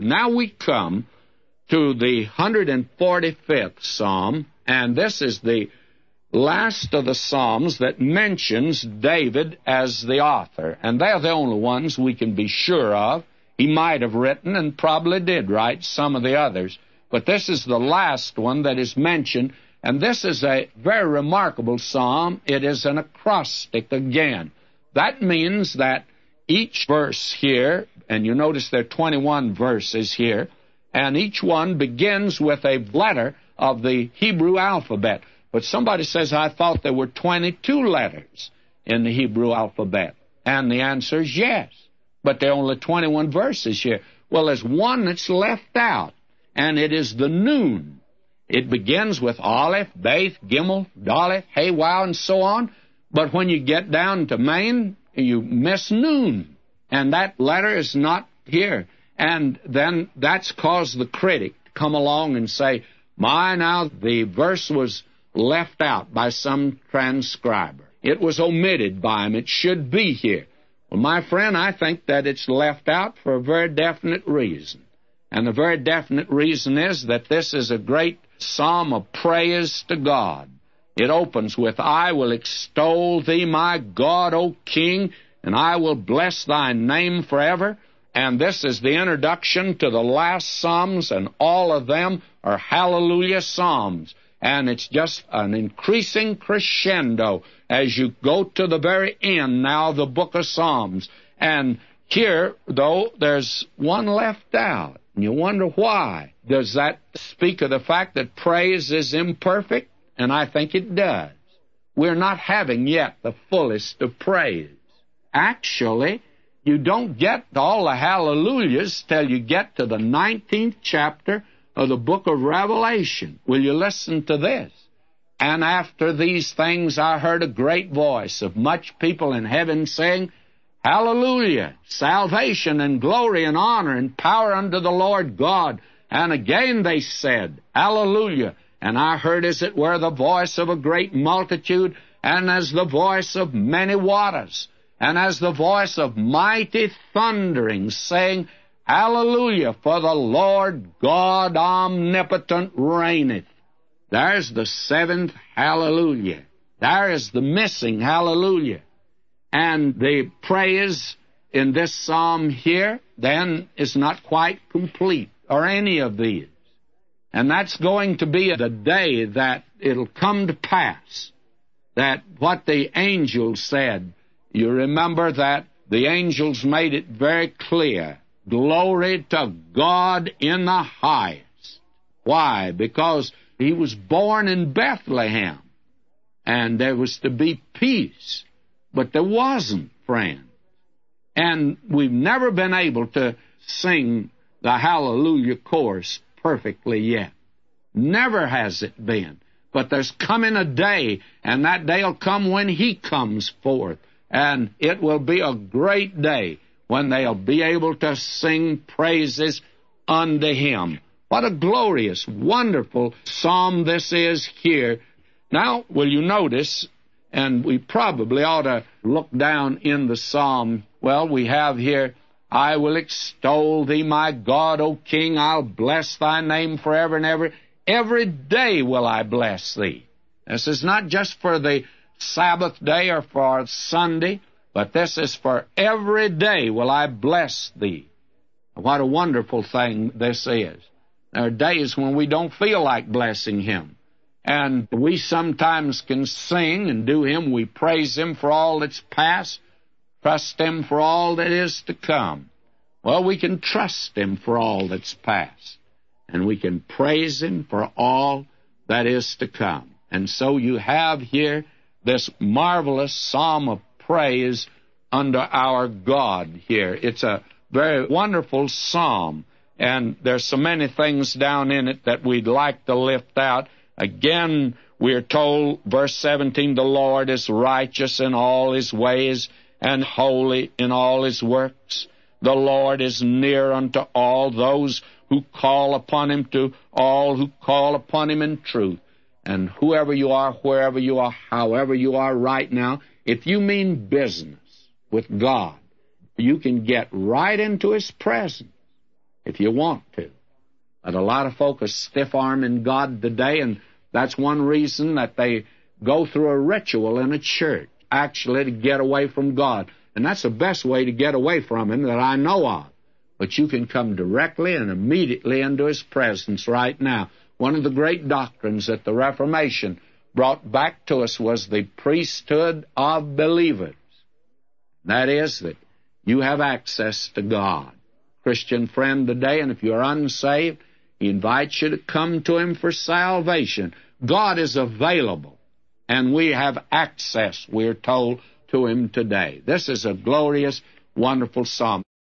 Now we come to the 145th Psalm, and this is the last of the Psalms that mentions David as the author. And they're the only ones we can be sure of. He might have written and probably did write some of the others, but this is the last one that is mentioned, and this is a very remarkable psalm. It is an acrostic again. That means that each verse here, and you notice there are 21 verses here, and each one begins with a letter of the Hebrew alphabet. But somebody says, I thought there were 22 letters in the Hebrew alphabet. And the answer is yes. But there are only 21 verses here. Well, there's one that's left out, and it is the Nun. It begins with Aleph, Beth, Gimel, Daleth, Hey, Wow, and so on. But when you get down to Main, you miss Nun. And that letter is not here. And then that's caused the critic to come along and say, now the verse was left out by some transcriber. It was omitted by him. It should be here. Well, my friend, I think that it's left out for a very definite reason. And the very definite reason is that this is a great psalm of praise to God. It opens with, I will extol thee, my God, O King, and I will bless thy name forever. And this is the introduction to the last psalms, and all of them are hallelujah psalms. And it's just an increasing crescendo as you go to the very end now of the book of Psalms. And here, though, there's one left out. And you wonder why. Does that speak of the fact that praise is imperfect? And I think it does. We're not having yet the fullest of praise. Actually, you don't get all the hallelujahs till you get to the 19th chapter of the book of Revelation. Will you listen to this? And after these things I heard a great voice of much people in heaven saying, Hallelujah! Salvation and glory and honor and power unto the Lord God. And again they said, Hallelujah! And I heard as it were the voice of a great multitude, and as the voice of many waters, and as the voice of mighty thundering, saying, Hallelujah, for the Lord God omnipotent reigneth. There's the seventh hallelujah. There is the missing hallelujah. And the praise in this psalm here, then, is not quite complete, or any of these. And that's going to be the day that it'll come to pass, that what the angels said, you remember that the angels made it very clear, glory to God in the highest. Why? Because he was born in Bethlehem, and there was to be peace, but there wasn't, friend. And we've never been able to sing the Hallelujah chorus perfectly yet. Never has it been. But there's coming a day, and that day will come when he comes forth, and it will be a great day when they'll be able to sing praises unto him. What a glorious, wonderful psalm this is here. Now, will you notice, and we probably ought to look down in the psalm. Well, we have here, I will extol thee, my God, O King. I'll bless thy name forever and ever. Every day will I bless thee. This is not just for the Sabbath day or for Sunday, but this is for every day will I bless thee. What a wonderful thing this is. There are days when we don't feel like blessing him. And we sometimes can sing and do him. We praise him for all that's past, trust him for all that is to come. Well, we can trust him for all that's past, and we can praise him for all that is to come. And so you have here this marvelous psalm of praise unto our God here. It's a very wonderful psalm, and there's so many things down in it that we'd like to lift out. Again, we're told, verse 17, the Lord is righteous in all his ways and holy in all his works. The Lord is near unto all those who call upon him, to all who call upon him in truth. And whoever you are, wherever you are, however you are right now, if you mean business with God, you can get right into his presence. if you want to. But a lot of folk are stiff-arming God today, and that's one reason that they go through a ritual in a church, actually to get away from God. And that's the best way to get away from Him that I know of. But you can come directly and immediately into His presence right now. One of the great doctrines that the Reformation brought back to us was the priesthood of believers. That is, that you have access to God. Christian friend today, and if you're unsaved, He invites you to come to Him for salvation. God is available, and we have access, we're told, to Him today. This is a glorious, wonderful psalm.